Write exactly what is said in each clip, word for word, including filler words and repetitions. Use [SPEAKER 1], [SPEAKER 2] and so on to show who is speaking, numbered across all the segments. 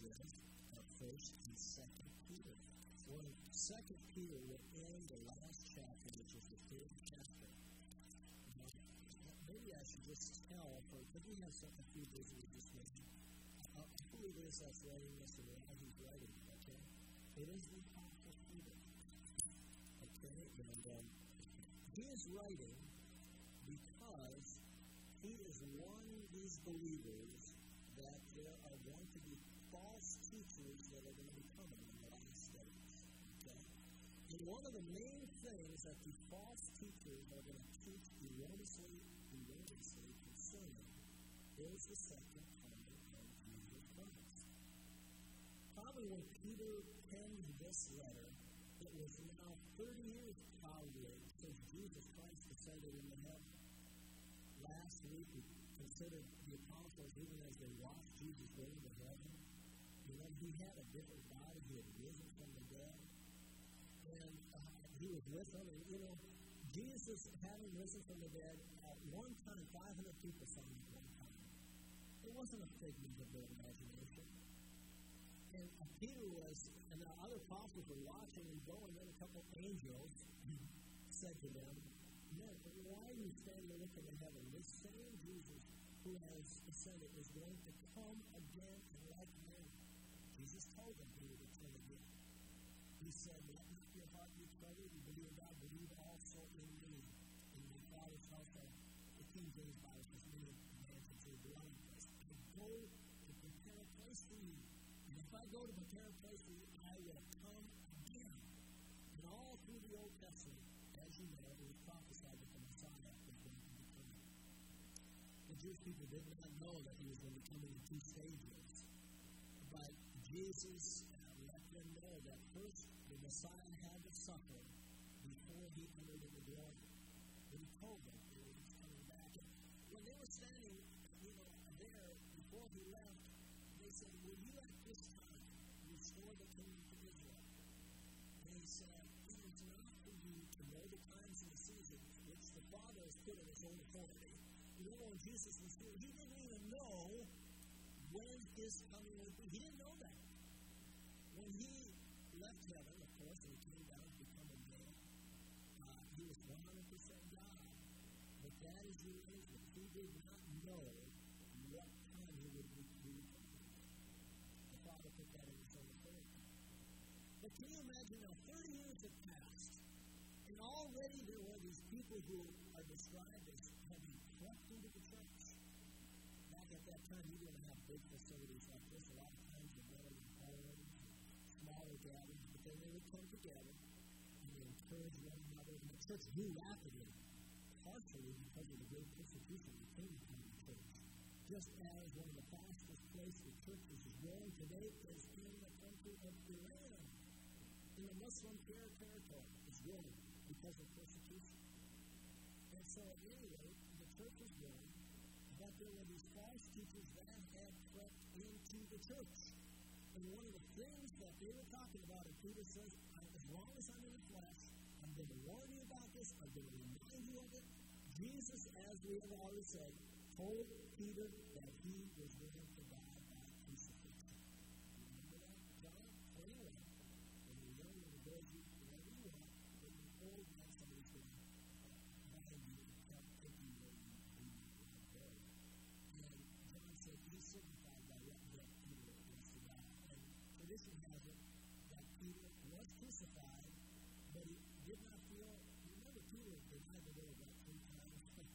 [SPEAKER 1] with uh, First and Second Peter. Well, Second Peter will end the last chapter, which is the third chapter. Now, maybe I should just tell, for because we have some, a few visitors this morning, uh, who it is that's writing this and why he's writing it, okay? It is the Apostle Peter, okay? And um, he is writing because he is warning these believers that there are going to be false teachers that are going to be coming in the last days. Okay? And one of the main things that the false teachers are going to teach erroneously, erroneously concerning is the second coming of Jesus Christ. Probably when Peter penned this letter, it was now thirty years probably since Jesus Christ ascended into heaven. Last week we considered the apostles, even as they watched Jesus go into heaven, you know, he had a different body, he had risen from the dead, and uh, he was with them, and you know, Jesus having risen from the dead, at one time, five hundred people saw him at one time. It wasn't a figment of their imagination. And uh, Peter was, and the other apostles were watching and going, and a couple of angels said to them, "Men, why are you standing and looking to heaven? This same Jesus who has ascended is going to come again in like manner." Jesus told them he would return again. He said, "Let not your heart be troubled. You believe in God, believe also in me. In my Father's house are the King James Bible says, many mansions are dwelling place. I go to prepare a place for you. And if I go to prepare a place for you, I will come again." And all through the Old Testament, as you know, it was prophesied that the Messiah was going to be coming. The Jewish people did not know that he was going to be coming in two stages. But Jesus let them know that first the Messiah had to suffer before he entered into glory. But he told them that he was coming back. And when they were standing, you know, there before he left, they said, "Will you at this time restore the kingdom to Israel?" And he said, "It is not for you to know the times and the seasons which the Father has put in his own authority." You know, when Jesus was here, he didn't even know when his coming would be. He didn't know that. When he left heaven, of course, and he came down to become a man, uh, he was one hundred percent God. But that is the reason he did not know what time he would be coming. The Father put that in his own authority. But can you imagine now, thirty years have passed, and already there were these people who are described as having crept into the church. Back at that time, you didn't have big facilities like this. A lot of times they were in homes, smaller gatherings, but then they would come together and they encourage one another. And the church grew rapidly, partially because of the great persecution that came from the church. Just as one of the fastest places the church is growing today is in the country of Iran. In the Muslim territory, it's growing because of persecution. And so, at any rate, the church is growing, but there were these false teachers that had crept into the church. And one of the things that they were talking about, and Peter says, as long as I'm in the flesh, I'm going to warn you about this, I'm going to remind you of it. Jesus, as we have already said, told Peter that he was going to die by crucifixion. Remember that? John twenty-one. When you're young, when the Lord you wherever you are, when you're old, now somebody's going to bind you and come take you where you be buried. And John said he signified by what death Peter was to die. And tradition has it that Peter was crucified, but he did not feel. Remember, Peter denied the Lord about three times.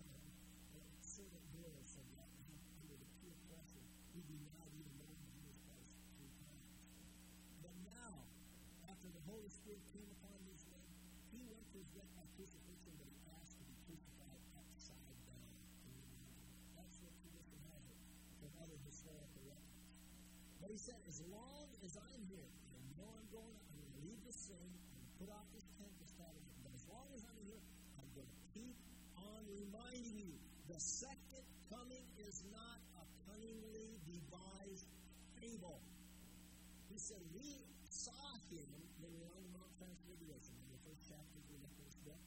[SPEAKER 1] Servant Bill said that under the peer pressure, he denied even knowing Jesus Christ three times. But now, after the Holy Spirit came upon these men, he went to his death by crucifixion, but he asked to be crucified upside down. That's what tradition has it from other historical records. But he said, as long as I'm here, I know I'm going, I'm going to leave this thing, I'm going to put off this tent, this tabernacle, but as long as I'm here, I'm going to keep on reminding you. The second coming is not a cunningly devised fable. He said, we saw him when we were on the Mount Transfiguration in the first chapter of the first book.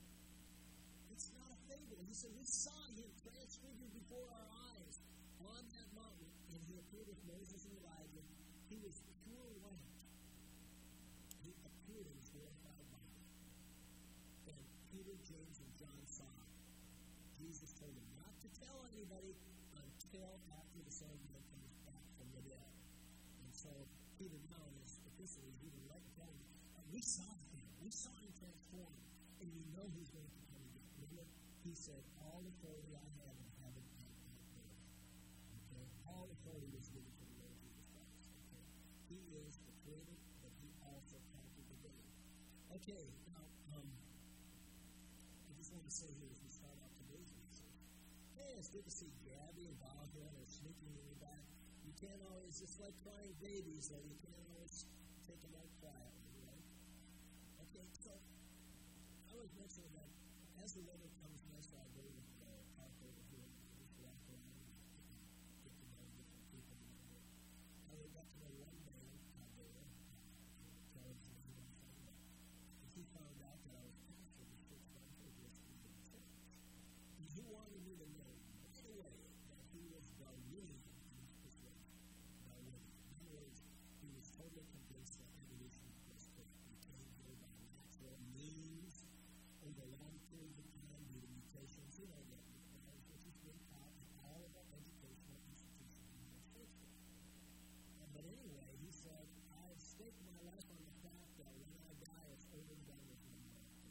[SPEAKER 1] It's not a fable. He said, we saw him transfigured before our eyes on that mountain, and he appeared with Moses and Elijah, He was pure white. He appeared in his glorified body. And Peter, James, and John saw it. Jesus told him not to tell anybody until after the Son of Man comes back from the dead. And so Peter now is officially even let go. And we saw him. We saw him transformed. And you know he's going to come again. Remember, he said, all authority I have in heaven and on earth. Okay? All authority was given to the Lord Jesus Christ. Okay? He is the creator, but he also conquered the dead. Okay, now, um, I just want to say here as we start out today's message, hey, it's good to see Gabby and Barbara are sneaking in the back. You can't always, just like crying babies, though, you can't always take them out quietly, right? Okay, so I was mentioning that as the weather comes nice out there, we uh, talk over here, just walk around, get to know different people in there. And we got to know one man out there, Charles and he and he found out that I was pastor of the church down here, this is the church. And he wanted me to know right away that he was Darwinian in his persuasion. Darwinian. In other words, he was totally convinced that evolution was correct. We came here by natural means over a long period of time due to mutations. You know that requires, which has been taught in all of our educational institutions in the United States. But anyway, he said, I have staked my life on the fact that when I die, it's over and done with me.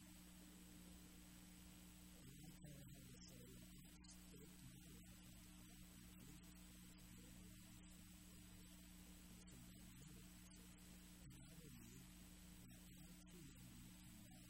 [SPEAKER 1] And I kind of had to say, well, I staked my life on the fact that Jesus and I believe that I too am going to come back.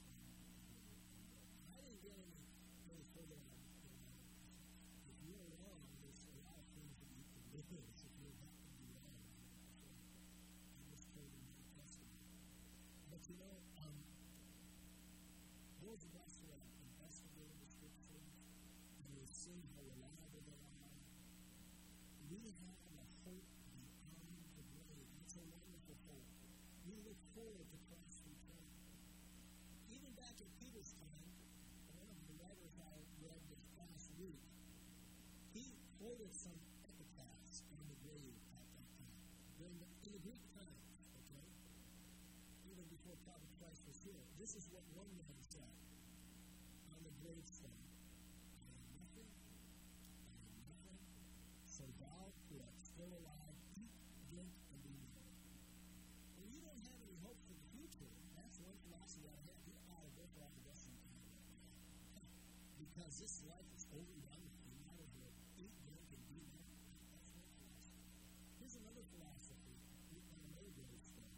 [SPEAKER 1] I didn't get any, any further on it. If you're wrong, there's a lot of things that you can lose if you're not going to be wrong. I just told him the Testament. But you know, um, those of us who have investigated the scriptures and we've seen how reliable they are, we have a hope beyond the grave. It's a wonderful hope. We look forward to Christ's return. Even back in Peter's time, one of the writers I read this past week, he quoted some epitaphs on the grave at that time. During the, in the Greek times, okay? Even before Prophet Christ was here. This is what one man said on the gravestone. I am nothing, I am nothing, so thou who art still alive, eat, drink, and be merry. When you don't have any hope for the future, that's one philosophy I have. You ought to go for all the rest of the time. Because this life is over and done with. You might as well eat, drink, and be merry. That's one philosophy. Here's another philosophy. You can know this thing.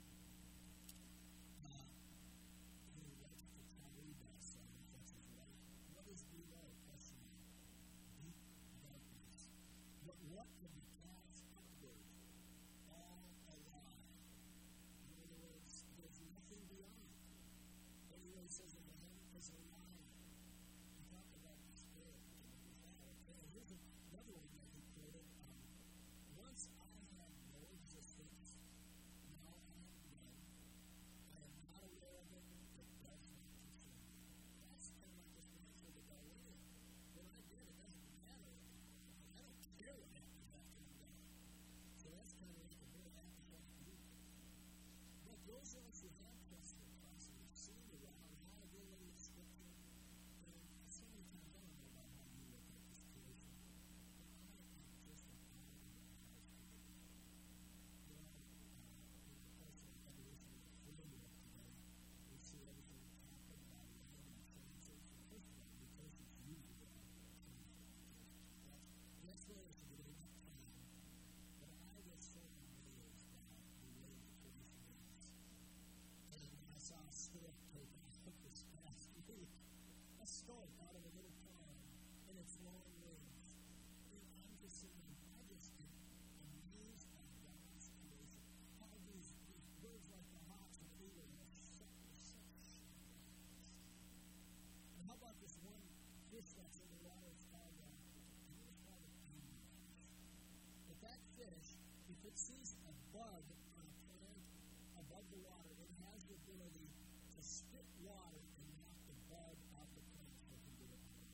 [SPEAKER 1] Uh, he writes to Tyree Bassett, that's his wife. What is below? Question mark. Deep darkness. But what can be cast upward? All alive. In other words, there's nothing beyond. Anyway, he says in the heaven is alive. He talked about the spirit. And here's another one that he quoted. Um, Once I had no existence, now I have none. I am not aware of it, it does not concern me. That's kind of like this answer to Darwinian. When I did, it doesn't matter. I don't care what happens after you die. So that's kind of like a very abstract view. But those of us who have trusted Christ and have seen the reality, how to deal with the scripture, and so many times I don't know about how you look at this creation, but I am just an honor in Christ. You know, uh, in the course of evolution of framework today, we see everything that's happened by random changes. First of all, mutations usually are changes. That's where it's a bit of time. But I was so amazed by the way the creation is. And I saw a stork take off this past week. A stork out of a little pond in its long wings. And I'm just saying, I just am amazed by God's creation. How these, these birds like the hawks and eagles are set with such shyness. And how about this one fish that's in the water? It's called, uh, it's called an anglerfish. But that fish, if it sees a bug on a plant above the water, it has the ability to spit water and knock the bug out the plant so it can get it out.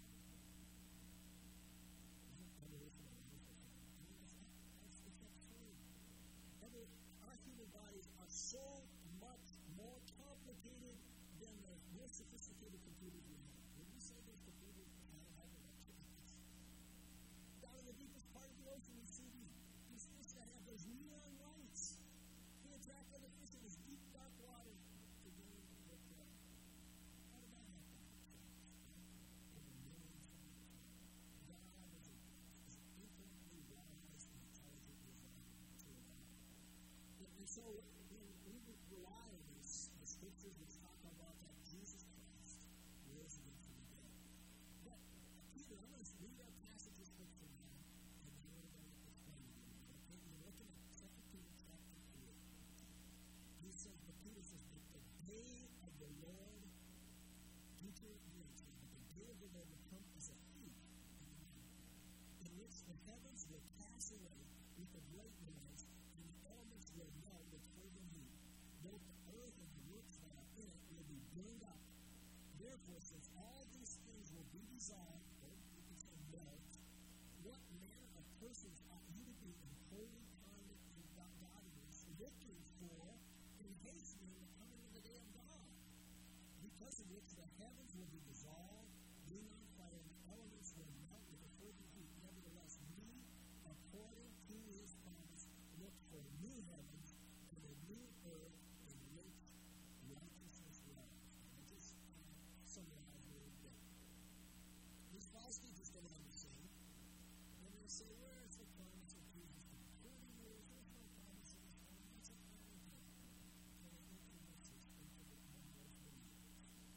[SPEAKER 1] Isn't that amazing? I mean, it's not, it's, it's absurd. so much more complicated than the more sophisticated computers we have. Would you say those computers have electronics? Down in the deepest part of the ocean, we see these, these fish that have those neon lights. They attract other fish in this deep, dark water to go and look for them. How did that happen? Over millions of years. God is an infinitely wise and intelligent designer to allow. And so, when we rely on these the scriptures which talk about that Jesus Christ rose again from the dead. But, Peter, I'm going to read our passage of scripture now, and then we're going to explain it. Okay, we're looking at Second Peter chapter three. He says, but Peter says, but the day of the Lord, Peter mentioned, but the day of the Lord will come as a thief in the night, in which the heavens will pass away with a great noise, and the elements will melt with fervent heat. Both the earth and the works that are in it will be burned up. Therefore, since all these things will be dissolved, or you can say melt, what manner of persons ought you to be in holy conduct and godliness, looking for and hastening the coming of the day of God, because of which the heavens will be dissolved, being on fire, and the elements will melt with a fervent heat. Nevertheless, we, according to his promise, look for new heavens and a new earth in which righteousness dwells. I'll just uh, summarize a little bit. These false teachers don't understand. And they say, where is the promise of Jesus? forty years, there's no promise of his coming. That's a fairy tale. And it introduces into the unbelief believers.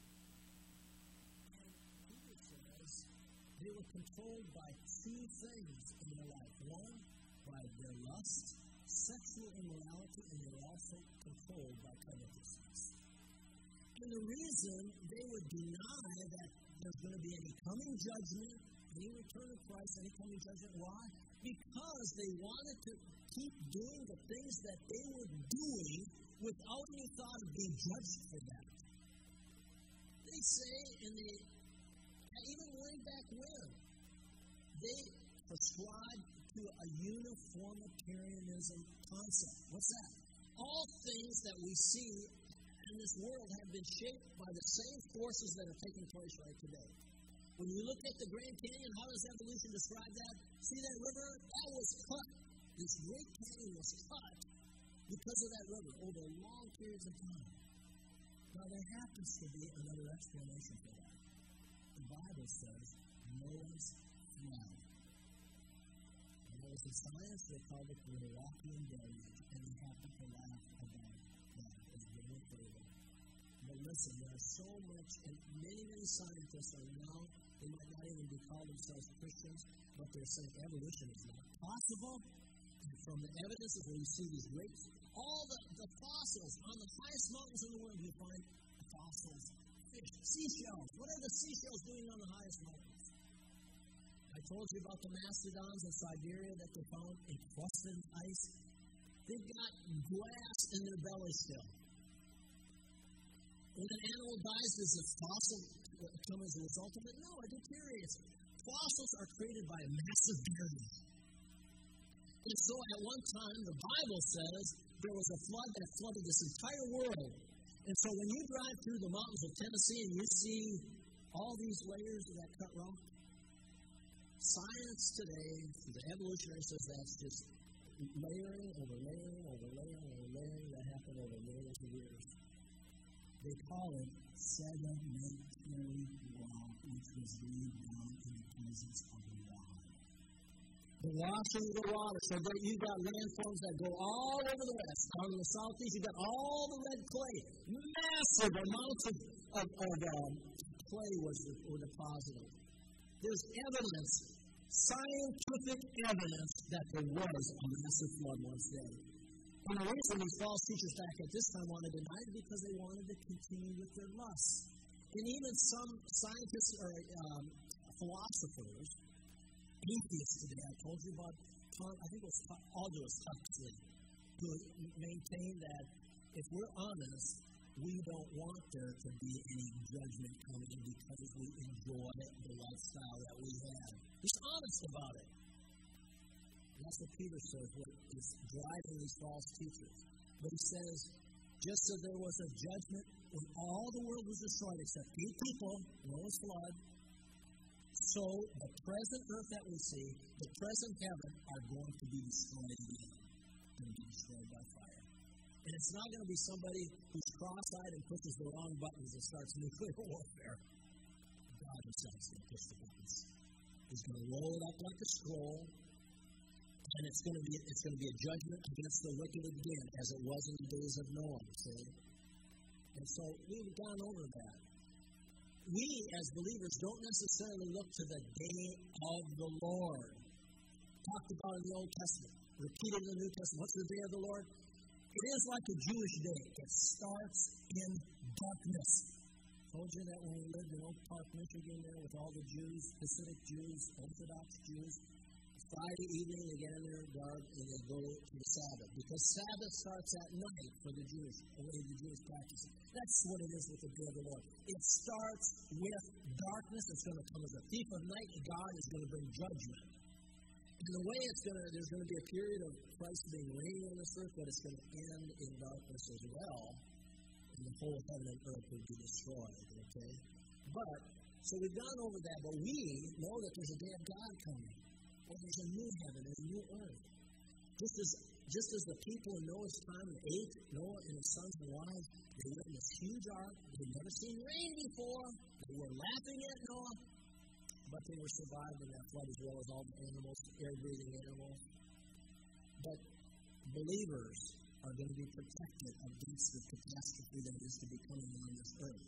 [SPEAKER 1] And Peter says they were controlled by two things in their life. One, by their lust, sexual immorality, and they were also controlled by covetousness. And the reason they would deny that there's going to be any coming judgment, any return of Christ, any coming judgment, why? Because they wanted to keep doing the things that they were doing without any thought of being judged for that. They say, and they, even way back when, they prescribed to a uniformitarianism concept. What's that? All things that we see in this world have been shaped by the same forces that are taking place right today. When you look at the Grand Canyon, how does evolution describe that? See that river? That was cut. This Great Canyon was cut because of that river over long periods of time. Now, there happens to be another explanation for that. The Bible says Noah's flood. There was a science they called it the Noachian deluge, and they happen to laugh about that as going further. But listen, there's so much, and many, many scientists are now, they might not even be called themselves Christians, but they're saying evolution is not possible. And from the evidence of where you see these great, all the, the fossils on the highest mountains in the world, you find fossils, fish, seashells. What are the seashells doing on the highest mountains? I told you about the mastodons in Siberia that they found encrusted in ice. They've got glass in their belly still. When an animal dies, does a fossil come as a result of it? No, it deteriorates. Fossils are created by a massive barrier. And so at one time, the Bible says there was a flood that flooded this entire world. And so when you drive through the mountains of Tennessee and you see all these layers of that cut rock, science today, the evolutionary says that's just layering over layering over layering over layering that happened over millions of years. They call it sedimentary rock, which was laid down in the presence of the water. The washing of the water, so that you've got landforms that go all over the west. Out in the southeast, you've got all the red clay. Massive amounts of, of, of um, clay was were deposited. There's evidence, scientific evidence, that there was a massive flood once there. And the reason these false teachers back at this time wanted to deny it because they wanted to continue with their lusts. And even some scientists or um, philosophers, atheists today, I told you about, I think it was Aldous Huxley, who maintained that if we're honest, we don't want there to be any judgment coming because we enjoy the lifestyle that we have. He's honest about it. And that's what Peter says, what is driving these false teachers. But he says, Just so there was a judgment when all the world was destroyed except eight people, Noah's flood. So the present earth that we see, the present heaven, are going to be destroyed again. Going to be destroyed by fire. And it's not going to be somebody who's cross-eyed and pushes the wrong buttons and starts nuclear warfare. God himself is going to push the buttons. He's going to roll it up like a scroll, and it's going to be it's going to be a judgment against the wicked again, as it was in the days of Noah. See? And so we've gone over that. We, as believers, don't necessarily look to the day of the Lord. Talked about in the Old Testament, repeated in the New Testament. What's the day of the Lord? It is like a Jewish day. It starts in darkness. I told you that when we lived in Oak Park, Michigan, there with all the Jews, Hasidic Jews, Orthodox Jews, Friday evening they get in their garb and they go to the Sabbath. Because Sabbath starts at night for the Jewish, the way the Jews practice it. That's what it is with the day of the Lord. It starts with darkness. It's going to come as a thief of night, and God is going to bring judgment. And the way it's going to, there's going to be a period of Christ being reigning on this earth, but it's going to end in darkness as well. And the whole heaven and earth will be destroyed, okay? But, so we've gone over that, but we know that there's a day of God coming. And there's a new heaven, there's a new earth. Just as, just as the people in Noah's time ate, Noah and his sons and wives, they were in this huge ark. They had never seen rain before. They were laughing at Noah. But they were survived in that flood as well as all the animals, air-breathing animals. But believers are going to be protected against the catastrophe that is to be coming on this earth.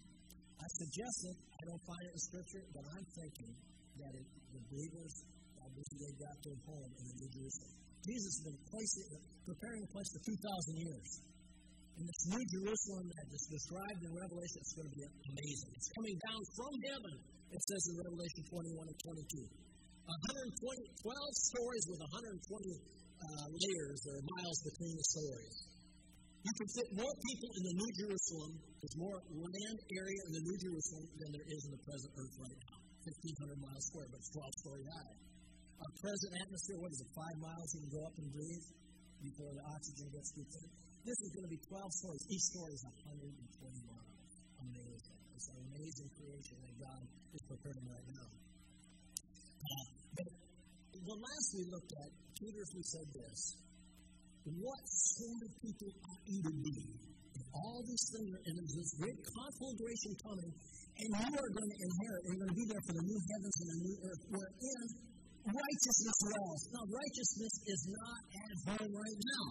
[SPEAKER 1] I suggest it. I don't find it in Scripture, but I'm thinking that it, the believers, I believe they got their home in the New Jerusalem. Jesus has been placing, preparing a place for two thousand years. And this New Jerusalem that is described in Revelation is going to be amazing. It's coming down from heaven, it says in Revelation twenty-one and twenty-two. one hundred twenty, twelve stories with one hundred twenty uh, layers or miles between the stories. You can fit more people in the New Jerusalem, there's more land area in the New Jerusalem than there is in the present earth right now. fifteen hundred miles square, but it's twelve story high. Our present atmosphere, what is it, five miles you can go up and breathe before the oxygen gets too thin? This is going to be twelve stories. Each story is one hundred twenty miles. Amazing. It's an amazing creation that God is preparing right now. Uh, but the last we looked at, Peter, we said this. What sort of people ought you to be? And all these things, are, and there's this great conflagration coming, and you are going to inherit, and you're going to be there for the new heavens and the new earth, wherein righteousness dwells. Now, righteousness is not at home right now.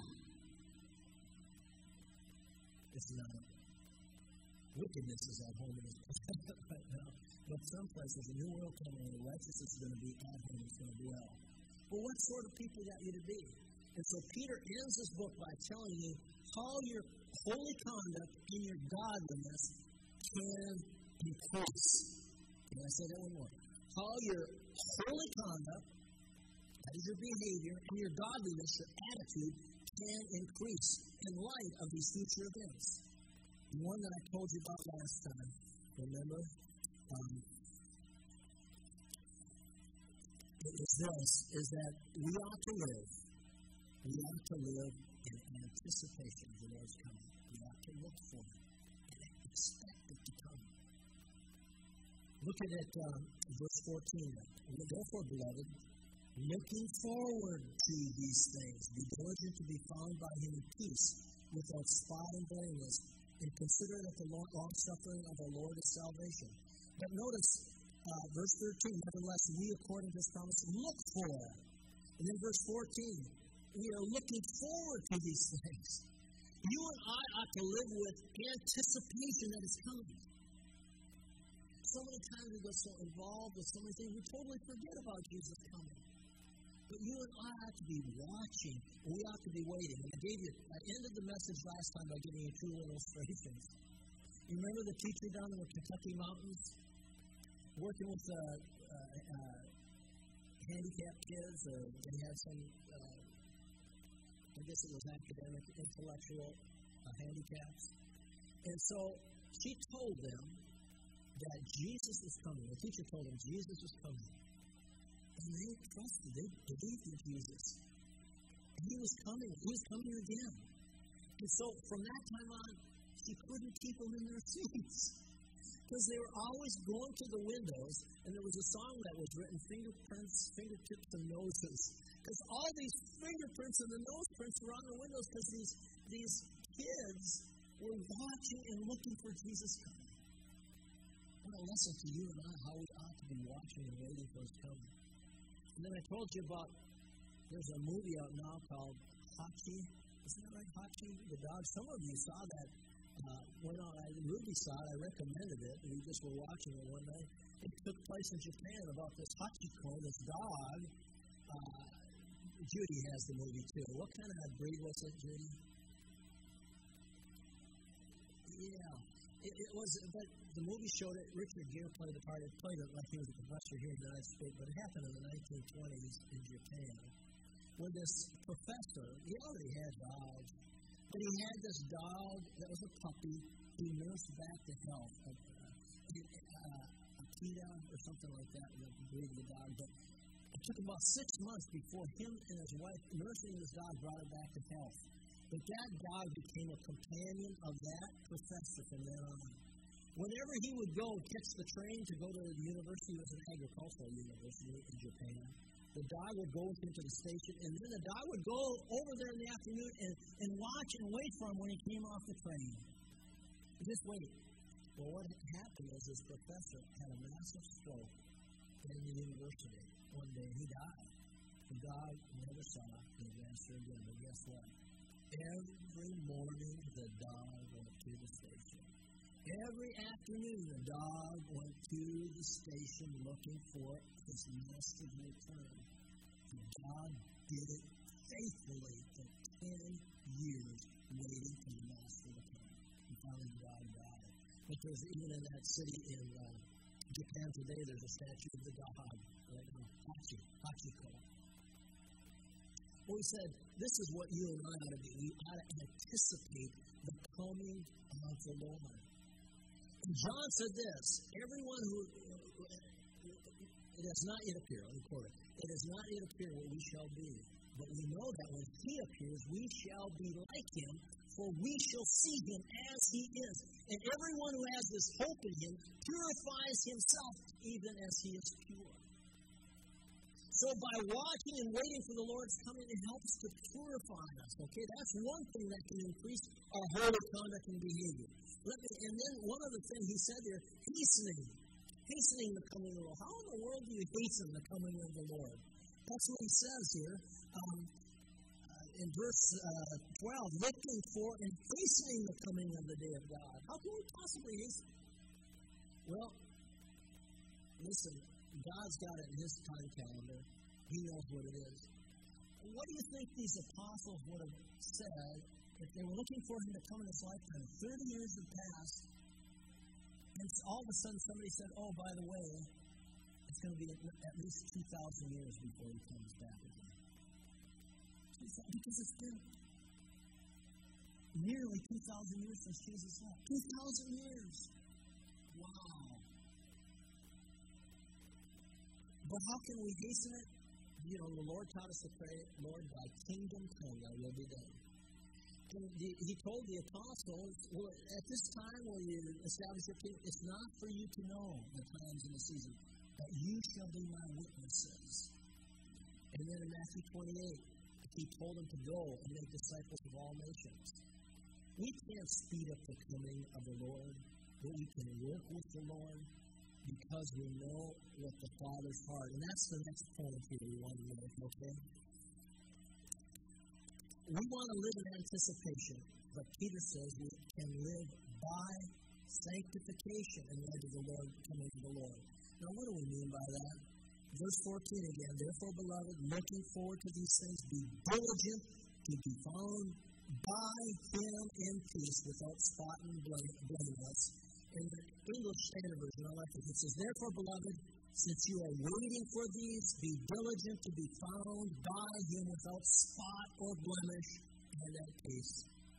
[SPEAKER 1] It's not. Wickedness is at home right now. But some places, a new world coming, and righteousness is going to be at home, it's going to dwell. But what sort of people got you to be? And so Peter ends this book by telling you how your holy conduct and your godliness can increase. Can I say that one more? How your holy conduct, that is your behavior, and your godliness, your attitude, can increase in light of these future events. The one that I told you about last time, remember? Um, it is this, is that we ought to live. We ought to live in anticipation of the Lord's coming. We ought to look for it and expect it to come. Look at it, um, verse fourteen. Therefore, beloved, looking forward to these things, be diligent to be found by him in peace, without spot and blameless, and consider that the long suffering of our Lord is salvation. But notice, uh, verse thirteen, nevertheless, we, according to his promise, look for. And then verse fourteen, we are looking forward to these things. You and I ought to live with anticipation that it's coming. So many times we get so involved with so many things, we totally forget about Jesus coming. But you and I ought to be watching, and we ought to be waiting. And I gave you, I ended the message last time by giving you two illustrations. You remember the teacher down in the Kentucky mountains, working with uh, uh, uh, handicapped kids, or they had some, uh, I guess it was academic, intellectual uh, handicaps. And so she told them that Jesus was coming. The teacher told them Jesus was coming. And they trusted, they believed in Jesus. And he was coming, he was coming again. And so from that time on, she couldn't keep them in their seats. Because they were always going to the windows, and there was a song that was written, fingerprints, fingertips, and noses. Because all these fingerprints and the nose prints were on the windows because these, these kids were watching and looking for Jesus coming. I want to listen to you and I how we ought to be watching and waiting for his coming. And then I told you about, there's a movie out now called Hachi. Isn't that right, Hachi? The dog. Some of you saw that. Uh, when I, Ruby saw it, I recommended it. We just were watching it one night. It took place in Japan about this Hachiko, this dog. Uh, Judy has the movie too. What kind of breed was it, Judy? Yeah. It, it was, but the movie showed it. Richard Gere played the part. It played it like he was a professor here in the United States, but it happened in the nineteen twenties in Japan. When this professor, he already had dogs, but he had this dog that was a puppy he nursed back to health. A, uh, a Akita or something like that, the breed of the dog. But it took about six months before him and his wife nursing this dog brought it back to health. But that dog became a companion of that professor from then on. Whenever he would go catch the train to go to the university, it was an agricultural university in Japan, the dog would go with him to the station, and then the dog would go over there in the afternoon and, and watch and wait for him when he came off the train. Just wait. Well, what happened is this professor had a massive stroke in the university. One day he died. The dog never saw the master again, but guess what? Every morning the dog went to the station. Every afternoon the dog went to the station looking for his master's return. The dog did it faithfully for ten years, waiting for the master to come. And finally the dog died. But there's even in that city in uh, Japan today, there's a statue of the dog, right now, Hachi, Hachiko. Well, we said, this is what you and I ought to do. We ought to anticipate the coming of the Lord. And John said this, everyone who, it has not yet appeared, let me quote it, it has not yet appeared what we shall be. But we know that when he appears, we shall be like him, for we shall see him as he is. And everyone who has this hope in him purifies himself even as he is pure. So by watching and waiting for the Lord's coming, it helps to purify us. Okay, that's one thing that can increase our holy conduct and behavior. Let me, and then one other thing he said there, hastening. Hastening the coming of the Lord. How in the world do you hasten the coming of the Lord? That's what he says here um, uh, in verse uh, twelve, looking for and hastening the coming of the day of God. How can we possibly hasten? Well, listen, God's got it in his time calendar. He knows what it is. What do you think these apostles would have said if they were looking for him to come in his lifetime? Thirty years had passed, and all of a sudden somebody said, oh, by the way, it's going to be at least two thousand years before he comes back again. Because it's been nearly two thousand years since Jesus left. two thousand years. Wow. But how can we hasten it? You know, the Lord taught us to pray, Lord, thy kingdom come, thy will be done. And the, he told the apostles, well, at this time when you establish your kingdom, it's not for you to know the times and the season, but you shall be my witnesses. And then in Matthew twenty-eight, he told them to go and make disciples of all nations. We can't speed up the coming of the Lord, but we can work with the Lord because we know what the Father's heart. And that's the next point here we want to make, okay? We want to live in anticipation, but Peter says we can live by sanctification in light of the Lord coming to the Lord. Now, what do we mean by that? Verse fourteen again, therefore, beloved, looking forward to these things, be diligent to be found by him in peace, without spot and blameless. In the English Standard Version, I like it. It says, therefore, beloved, since you are waiting for these, be diligent to be found by him without spot or blemish and at peace.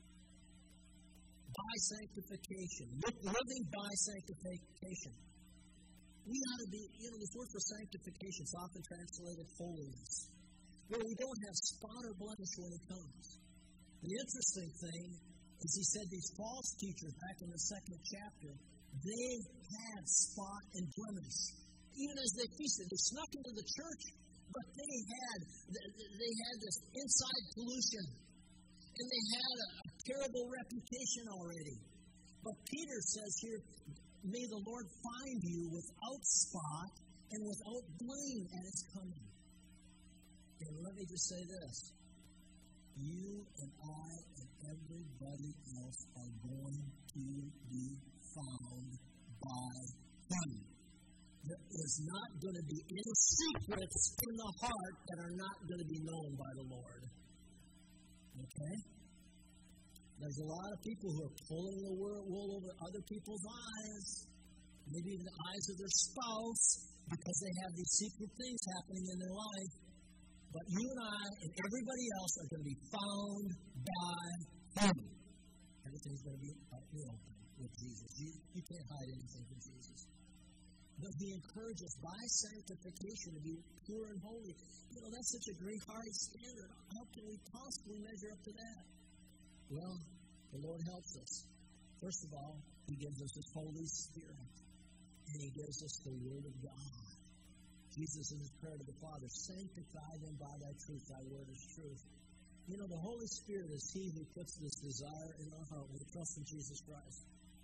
[SPEAKER 1] By sanctification. Living by sanctification. We ought to be, you know, this word for sanctification is often translated holiness, where we don't have spot or blemish when he comes. The interesting thing As he said, these false teachers back in the second chapter, they had spot and blemish. Even as they feasted, they snuck into the church, but they had they had this inside pollution, and they had a, a terrible reputation already. But Peter says here, may the Lord find you without spot and without blame at his coming. And let me just say this. You and I and everybody else are going to be found by him. There is not going to be any secrets in the heart that are not going to be known by the Lord. Okay? There's a lot of people who are pulling the wool over other people's eyes, maybe even the eyes of their spouse, because they have these secret things happening in their life. But you and I and everybody else are going to be found by him. Everything's going to be out in the open with Jesus. You, you can't hide anything from Jesus. But he encourages us by sanctification to be pure and holy. You know, that's such a great high standard. How can we possibly measure up to that? Well, the Lord helps us. First of all, he gives us his Holy Spirit. And he gives us the Word of God. Jesus in his prayer to the Father, sanctify them by thy truth, thy word is truth. You know, the Holy Spirit is he who puts this desire in our heart when we trust in Jesus Christ.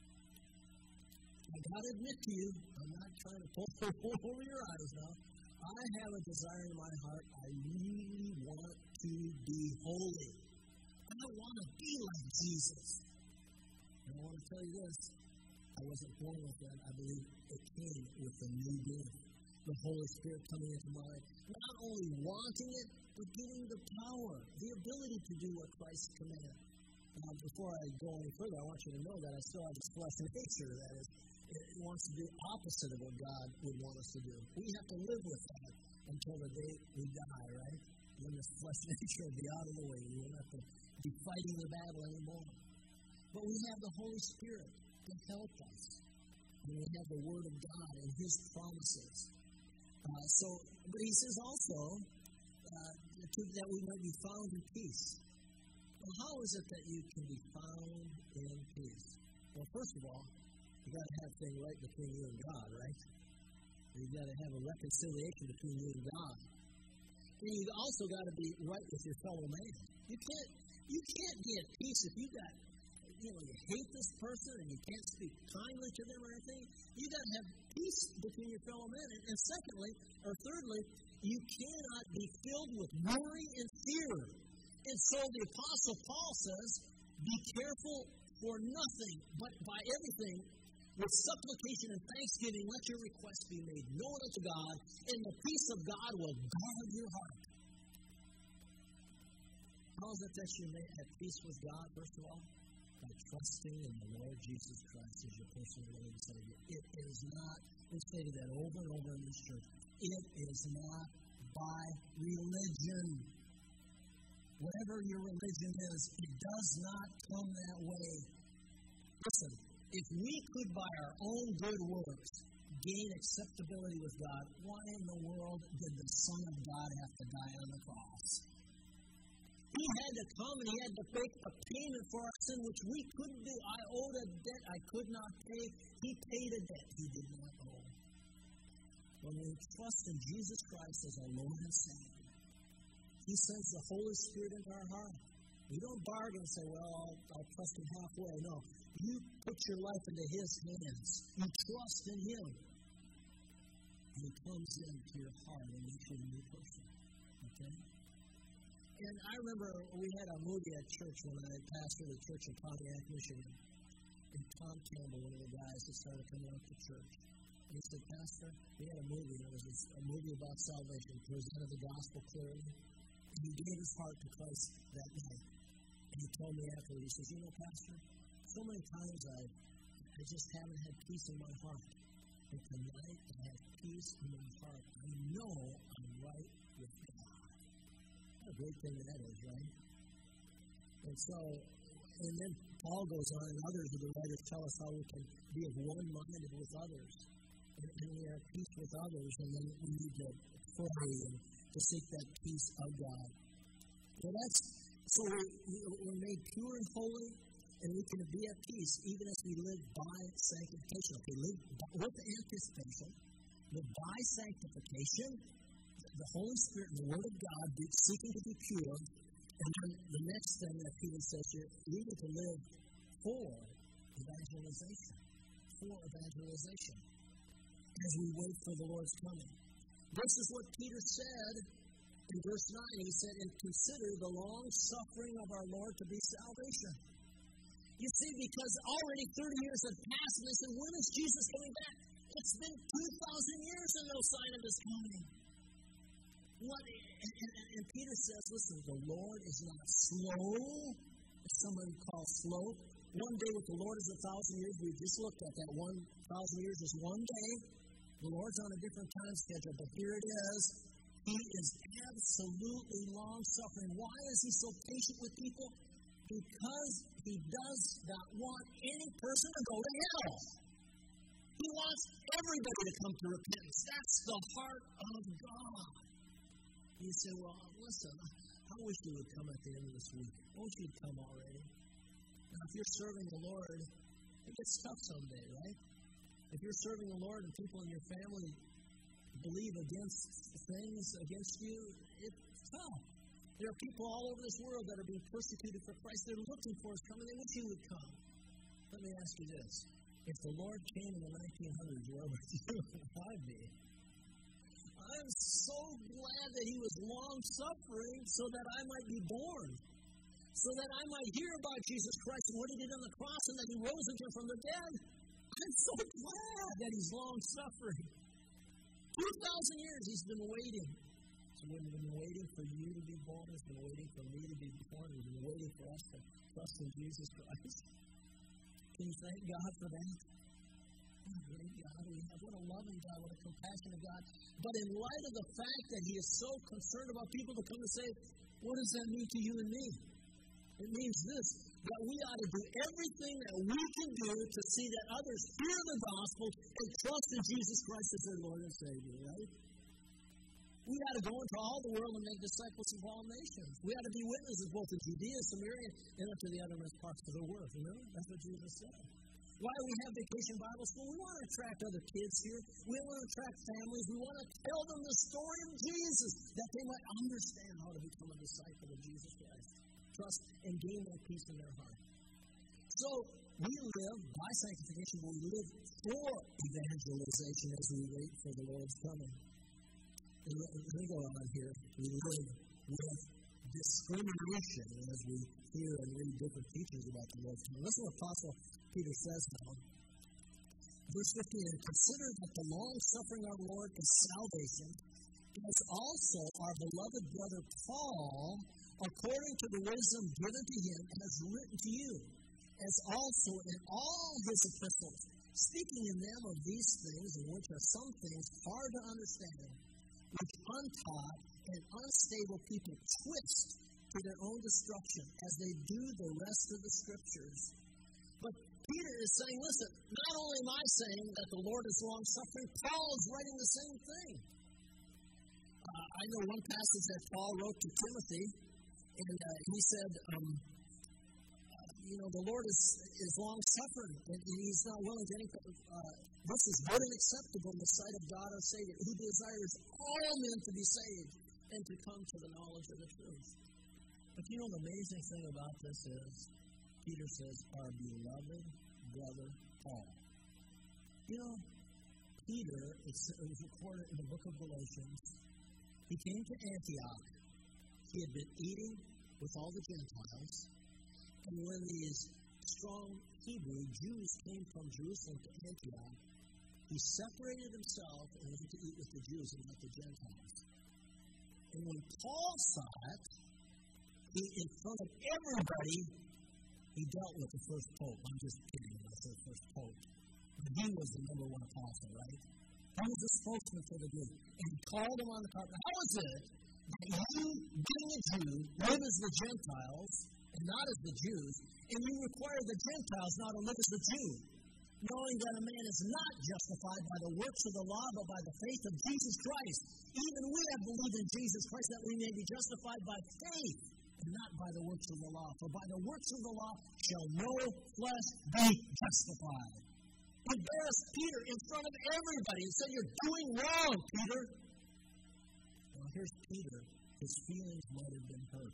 [SPEAKER 1] I've got to admit to you, I'm not trying to pull over your eyes now. I have a desire in my heart. I really want to be holy. I want to be like Jesus. And I want to tell you this. I wasn't born with that. I believe it came with the new birth. The Holy Spirit coming into my life. Not only wanting it, but giving the power, the ability to do what Christ commanded. Now, before I go any further, I want you to know that I still have this flesh nature that is, it wants to do opposite of what God would want us to do. We have to live with that until the day we die, right? When this flesh nature will be out of the way. We won't have to be fighting the battle anymore. But we have the Holy Spirit to help us. And we have the Word of God and his promises. Uh, so, but he says also uh, to, that we might be found in peace. Well, how is it that you can be found in peace? Well, first of all, you've got to have things right between you and God, right? You've got to have a reconciliation between you and God. And you've also got to be right with your fellow man. You can't, you can't be at peace if you got, you know, you hate this person and you can't speak kindly to them or anything. You've got to have peace between your fellow men. And, and secondly, or thirdly, you cannot be filled with worry and fear. And so the Apostle Paul says, be careful for nothing, but by everything, with supplication and thanksgiving, let your requests be made known unto God, and the peace of God will guard your heart. How is it that you may have peace with God, first of all? By trusting in the Lord Jesus Christ as your personal Lord and Savior. It is not, we stated that over and over in this church, it is not by religion. Whatever your religion is, it does not come that way. Listen, if we could by our own good works gain acceptability with God, why in the world did the Son of God have to die on the cross? He had to come and he had to make a payment for our sin, which we couldn't do. I owed a debt I could not pay. He paid a debt he did not owe. When we trust in Jesus Christ as our Lord and Savior, he sends the Holy Spirit into our heart. We don't bargain and say, well, I'll, I'll trust him halfway. No, you put your life into his hands. You trust in him. And he comes into your heart and makes you a new person. Okay? And I remember we had a movie at church when I pastored a church in Pontiac, Michigan. And Tom Campbell, one of the guys that started coming out to church. And he said, Pastor, we had a movie. It was a movie about salvation. Presented the gospel clearly. And he gave his heart to Christ that night. And he told me afterwards, he says, you know, Pastor, so many times I, I just haven't had peace in my heart. But tonight I have peace in my heart. I know I'm right with God. What a great thing that is, right? And so, and then Paul goes on, and others of the writers tell us how we can be of one-minded with others. And, and we are at peace with others, and then we need to pray and to seek that peace of God. So that's, so we're, we're made pure and holy. and we can be at peace even as we live by sanctification. Okay, live with anticipation, live by sanctification, the Holy Spirit and the Word of God seeking to be pure. And then the next thing that Peter says here, we need to live for evangelization. For evangelization. As we wait for the Lord's coming. This is what Peter said in verse nine. He said, and consider the long suffering of our Lord to be salvation. You see, because already thirty years have passed, and they said, when is Jesus coming back? It's been two thousand years and no sign of his coming. What, and, and, and Peter says, listen, the Lord is not slow, as somebody calls slow. One day with the Lord is a thousand years. We just looked at that. One thousand years is one day. The Lord's on a different time schedule, but here it is. He is absolutely long-suffering. Why is he so patient with people? Because he does not want any person to go to hell. He wants everybody to come to repentance. That's the heart of God. You say, well, listen, I wish you would come at the end of this week. I wish you'd come already. Now, if you're serving the Lord, it gets tough someday, right? If you're serving the Lord and people in your family believe against things against you, it's tough. There are people all over this world that are being persecuted for Christ. They're looking for his coming. They wish he would come. Let me ask you this. If the Lord came in the nineteen hundreds, where would you and I be? I'm so glad that he was long-suffering so that I might be born. So that I might hear about Jesus Christ and what he did on the cross and that he rose again from the dead. I'm so glad that he's long-suffering. two thousand years he's been waiting. So he's been waiting for you to be born. He's been waiting for me to be born. He's been waiting for us to trust in Jesus Christ. Can you thank God for that? What a great God we have. What a loving God. What a compassionate God. But in light of the fact that he is so concerned about people to come and say, what does that mean to you and me? It means this, that we ought to do everything that we can do to see that others hear the gospel and trust in Jesus Christ as their Lord and Savior, right? We ought to go into all the world and make disciples of all nations. We ought to be witnesses both in Judea, Samaria, and up to the uttermost parts of the world. You know? That's what Jesus said. Why do we have Vacation Bible School? We want to attract other kids here. We want to attract families. We want to tell them the story of Jesus, that they might understand how to become a disciple of Jesus Christ. Trust and gain that peace in their heart. So, we live by sanctification, but we live for evangelization as we wait for the Lord's coming. And let me go on here. We live with discrimination as we hear and read different teachings about the Lord's coming. Listen to what Apostle Peter says now. Verse fifteen, and consider that the long suffering of our Lord is salvation, as also our beloved brother Paul, according to the wisdom given to him, has written to you, as also in all his epistles, speaking in them of these things, in which are some things hard to understand, which untaught and unstable people twist to their own destruction, as they do the rest of the Scriptures. But Peter is saying, listen, not only am I saying that the Lord is long-suffering, Paul is writing the same thing. Uh, I know one passage that Paul wrote to Timothy, and uh, he said, um, uh, you know, the Lord is, is long-suffering, and, and he's not willing to any, uh, this is good and acceptable in the sight of God our Savior, who desires all men to be saved and to come to the knowledge of the truth. But you know, the amazing thing about this is, Peter says, our beloved brother Paul. You know, Peter, it's, it was recorded in the book of Galatians, he came to Antioch. He had been eating with all the Gentiles, and when these strong Hebrew Jews came from Jerusalem to Antioch, he separated himself and went to eat with the Jews and not the Gentiles. And when Paul saw it, he, in front of everybody, he dealt with the first pope. I'm just kidding when I say first pope. But he was the number one apostle, right? He was the spokesman for the group. And he called him on the carpet. How is it that you, being a Jew, live as the Gentiles and not as the Jews, and you require the Gentiles not to live as the Jew, knowing that a man is not justified by the works of the law, but by the faith of Jesus Christ? Even we have believed in Jesus Christ that we may be justified by faith and not by the works of the law. For by the works of the law shall no flesh be justified. Embarrassed Peter in front of everybody and said, "You're doing wrong, Peter." Now here's Peter. His feelings might have been hurt.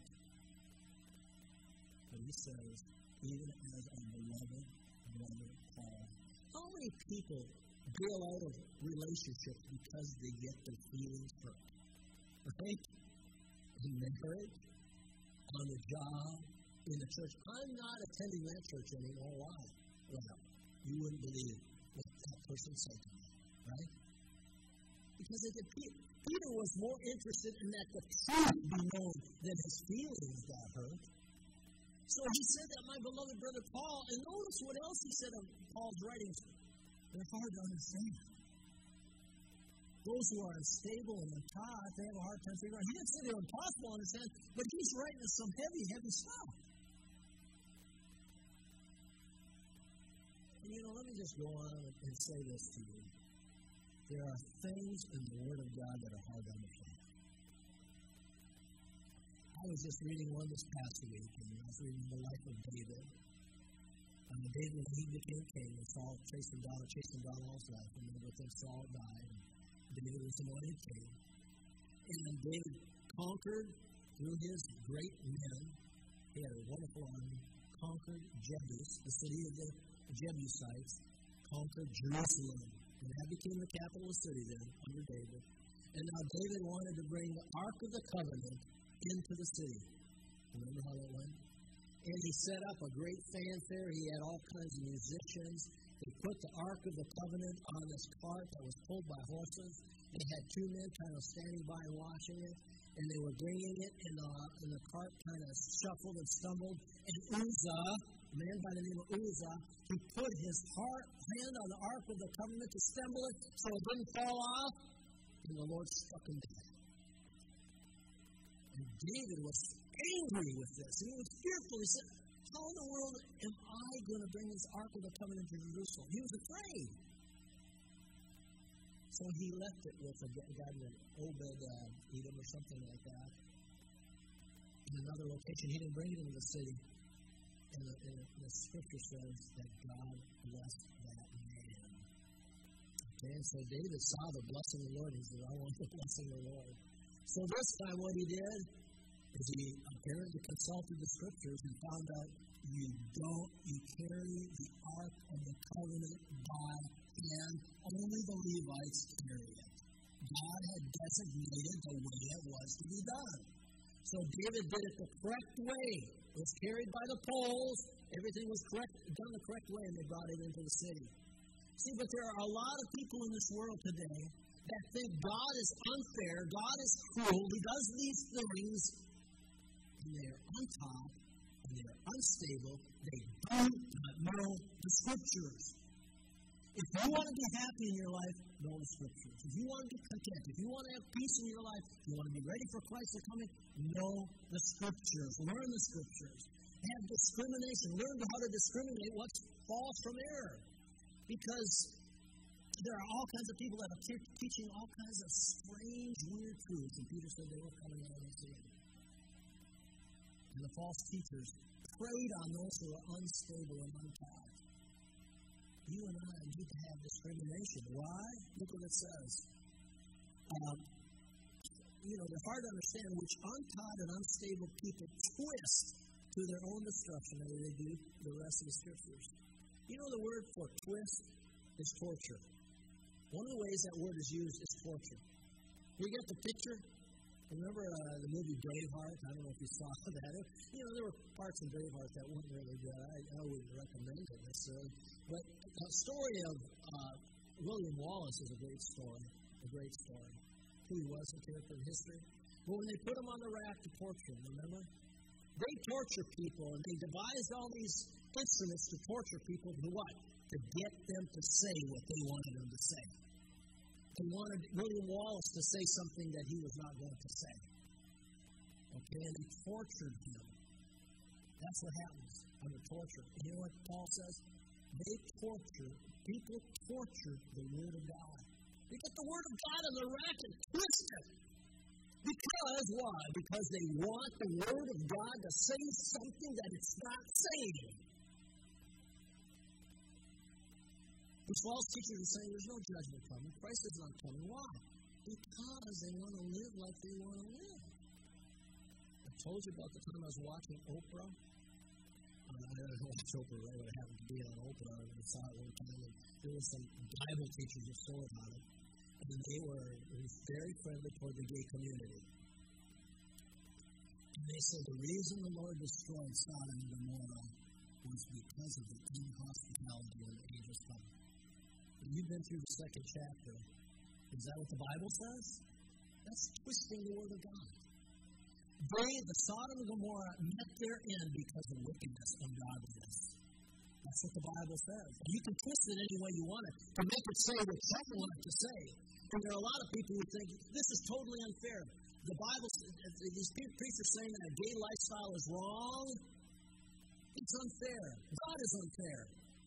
[SPEAKER 1] But he says, even as our beloved brother Paul. How many people bail out of relationships because they get their feelings hurt? Right? In marriage, on the job, in the church. I'm not attending that church anymore. Why? Well, you wouldn't believe what that person said to me. Right? Because they get Peter. Peter was more interested in that the truth be known than his feelings got hurt. So he said that, my beloved brother Paul, and notice what else he said of Paul's writings. They're hard to understand. Those who are unstable and untaught, they have a hard time figuring out. He didn't say they're impossible to understand, but he's writing some heavy, heavy stuff. And you know, let me just go on and say this to you. There are things in the Word of God that are hard to understand. I was just reading one this past week, and I was reading the life of David. Um, David, when he became king, and Saul chased him down, chased him down all his life, and then with him Saul died, and David was anointed king. And then David conquered through his great men. He had a wonderful army, conquered Jebus, the city of the Jebusites, conquered Jerusalem. And that became the capital city then, under David. And now David wanted to bring the Ark of the Covenant into the city. Remember how that went? And he set up a great fanfare. He had all kinds of musicians. They put the Ark of the Covenant on this cart that was pulled by horses. They had two men kind of standing by and watching it. And they were bringing it, and the, and the cart kind of shuffled and stumbled. And Uzzah, a man by the name of Uzzah, he put his heart, hand on the Ark of the Covenant to stumble it so it didn't fall off. And the Lord struck him dead. And David was angry with this. And he was fearful. He said, how in the world am I going to bring this Ark of the Covenant to Jerusalem? He was afraid. So he left it with a guy named Obed-Edom or something like that. In another location, he didn't bring it into the city. And the, and the scripture says that God blessed that man. Okay, and so David saw the blessing of the Lord. He said, I want the blessing of the Lord. So this time what he did is he apparently consulted the scriptures and found out you don't, you carry the Ark of the Covenant by hand. Only the Levites carry it. God had designated the way it was to be done. So David did it the correct way. It was carried by the poles. Everything was correct, done the correct way, and they brought it into the city. See, but there are a lot of people in this world today that think God is unfair, God is cruel, He does these things, and they are untaught, and they are unstable. They do not know the Scriptures. If you want to be happy in your life, know the Scriptures. If you want to be content, if you want to have peace in your life, if you want to be ready for Christ's coming, know the Scriptures. Learn the Scriptures. Have discrimination. Learn how to discriminate what's false from error. Because there are all kinds of people that are teaching all kinds of strange, weird truths. And Peter said they were coming out of the scene. And the false teachers preyed on those who are unstable and untaught. You and I need to have discrimination. Why? Look what it says. Um, you know, they're hard to understand which untaught and unstable people twist to their own destruction as they do the rest of the Scriptures. You know, the word for twist is torture. One of the ways that word is used is torture. You get the picture? Remember uh, the movie Braveheart? I don't know if you saw that. You know, there were parts in Braveheart that weren't really good. I, I wouldn't recommend it necessarily. But the story of uh, William Wallace is a great story. A great story. Who he was, a character in history. But when they put him on the rack to torture him, remember? They torture people, and they devised all these instruments to torture people to what? To get them to say what they wanted them to say. They wanted William Wallace to say something that he was not going to say. Okay, and they tortured him. That's what happens under torture. And you know what Paul says? They torture, people torture the Word of God. They get the Word of God on the rack and twist it. Because why? Because they want the Word of God to say something that it's not saying. These false teachers are saying there's no judgment coming. Christ is not coming. Why? Because they want to live like they want to live. I told you about the time I was watching Oprah. Uh, I don't know if Oprah right when I happened to be on Oprah. I saw it one time, and there were some Bible teachers that saw it on it. And they were very friendly toward the gay community. And they said the reason the Lord destroyed Sodom and Gomorrah was because of the inhospitality of the angels coming. You've been through the second chapter. Is that what the Bible says? That's twisting the Word of God. They, the Sodom and Gomorrah, met their end because of wickedness and ungodliness. That's what the Bible says. And you can twist it any way you want it to make it say what you want it to say. And there are a lot of people who think this is totally unfair. The Bible, these preachers saying that a gay lifestyle is wrong. It's unfair. God is unfair.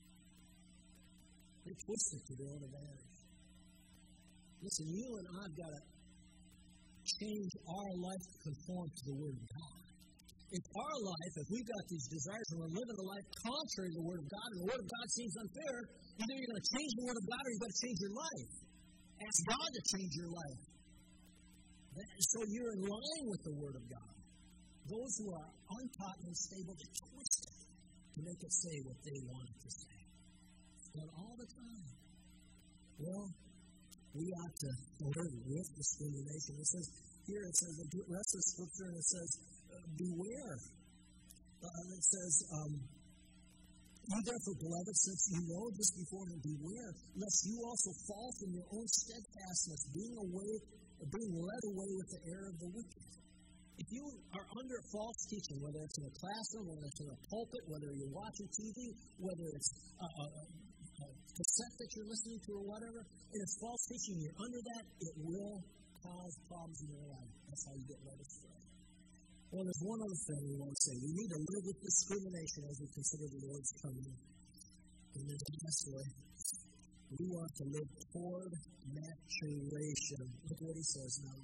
[SPEAKER 1] They twist it to their own advantage. Listen, you and I have got to change our life to conform to the Word of God. If our life, if we've got these desires and we're living a life contrary to the Word of God, and the Word of God seems unfair, either you're going to change the Word of God or you've got to change your life. Ask God to change your life. So you're in line with the Word of God. Those who are untaught and unstable, they twist it to make it say what they want it to say. It's done all the time. Well, we ought to live with discrimination. It says, here it says, the rest of the scripture, and it says, uh, beware. Uh, it says, um, you therefore, beloved, since you know this beforehand, beware, lest you also fall from your own steadfastness, being away, being led away with the error of the wicked. If you are under false teaching, whether it's in a classroom, whether it's in a pulpit, whether you're watching T V, whether it's a, a, a cassette that you're listening to or whatever, and it's false teaching, you're under that, it will cause problems in your life. That's how you get led astray. Well, there's one other thing we want to say. We need to live with discrimination as we consider the Lord's coming. And then lastly, we want to live toward maturation. Look what he says now.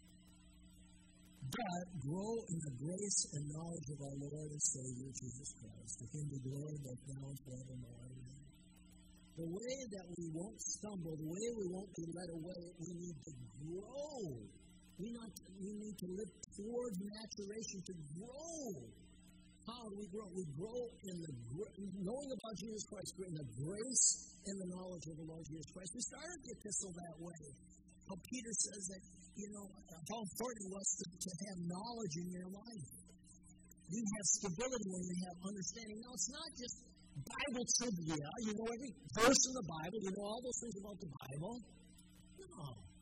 [SPEAKER 1] But grow in the grace and knowledge of our Lord and Savior, Jesus Christ. To him be glory both now and forevermore. Amen. The way that we won't stumble, the way we won't be led away, we need to grow. We, not, we need to live toward maturation, to grow. How do we grow? We grow in the knowing about Jesus Christ, in the grace and the knowledge of the Lord Jesus Christ. We started the epistle that way. How Peter says that, you know, how important it was to, to have knowledge in your life. You have stability when you have understanding. Now, it's not just Bible trivia. You know every verse in the Bible. You know all those things about the Bible. No.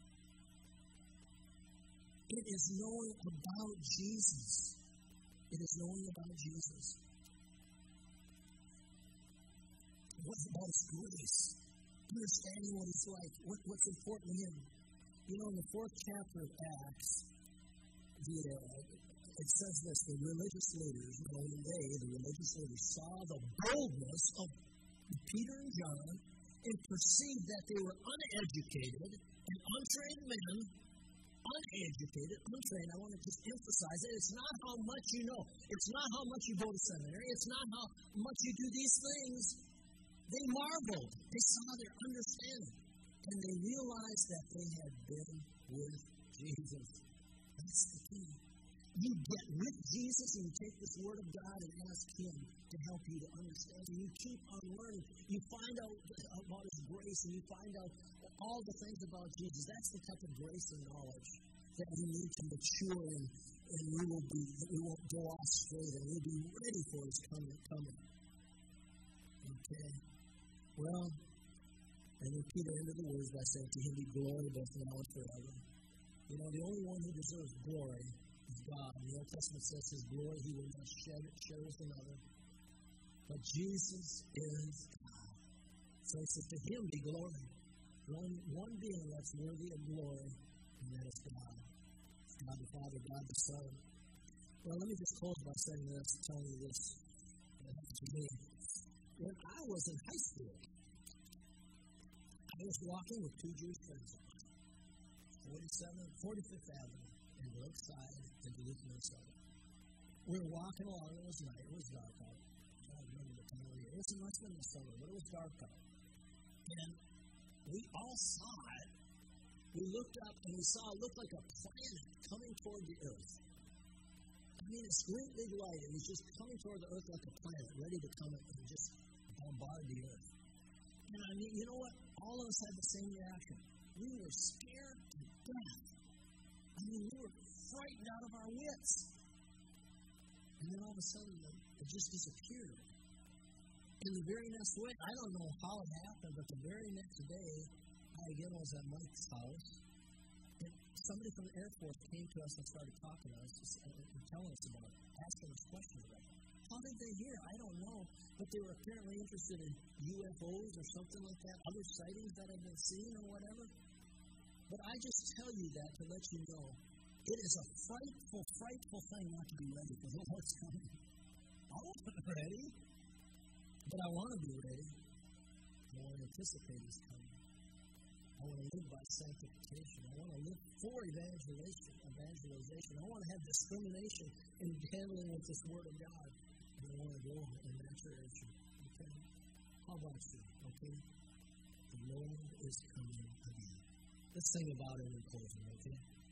[SPEAKER 1] It is knowing about Jesus. It is knowing about Jesus. What's about His grace? Understanding what He's like. What, what's important to Him. You know, in the fourth chapter of Acts, the, uh, it says this, the religious leaders, you know, when they, the religious leaders, saw the boldness of Peter and John and perceived that they were uneducated and untrained men, uneducated, untrained. I want to just emphasize it. It's not how much you know. It's not how much you go to seminary. It's not how much you do these things. They marveled. They saw their understanding. And they realized that they had been with Jesus. That's the key. You get with Jesus and you take this Word of God and ask Him to help you to understand. And you keep on learning. You find out about His grace and you find out all the things about Jesus. That's the type of grace and knowledge that we need to mature in, and we will be. We won't go off straight, and we'll be ready for His coming. coming. Okay. Well. And then Peter ended the words by saying, to Him be glory both now and forever. You know, the only one who deserves glory is God. The Old Testament says His glory He will not share, share with another. But Jesus is God. So He says, to Him be glory. One, one being that's worthy of glory, and that is God. It's God the Father, God the Son. Well, let me just close by saying this, telling you this. To me, when I was in high school, I was walking with two Jewish friends of mine, forty-seventh, forty-fifth Avenue, and go outside in Duluth, Minnesota. We were walking along. It was night. It was dark out. I don't remember the time of year. It was in West Minnesota, but it was dark out. And we all saw it. We looked up and we saw it looked like a planet coming toward the earth. I mean, it's great big light. It was just coming toward the earth like a planet, ready to come and just bombard the earth. And I mean, you know what? All of us had the same reaction. We were scared to death. I mean, we were frightened out of our wits. And then all of a sudden, it just disappeared. In the very next way, I don't know how it happened, but the very next day, I again was at Mike's house, and somebody from the Air Force came to us and started talking to us and telling us about it, asking us questions about it. How did they hear? I don't know, but they were apparently interested in U F Os or something like that, other sightings that have been seen or whatever. But I just tell you that to let you know, it is a frightful, frightful thing not to be ready for the Lord's coming. I wasn't ready, but I want to be ready. I want to anticipate His coming. I want to live by sanctification. I want to live for evangelization. evangelization. I want to have discrimination in handling with this Word of God. And I want to go in that direction. Okay? How about you? Okay? The Lord is coming again. Let's sing about it in closing, okay?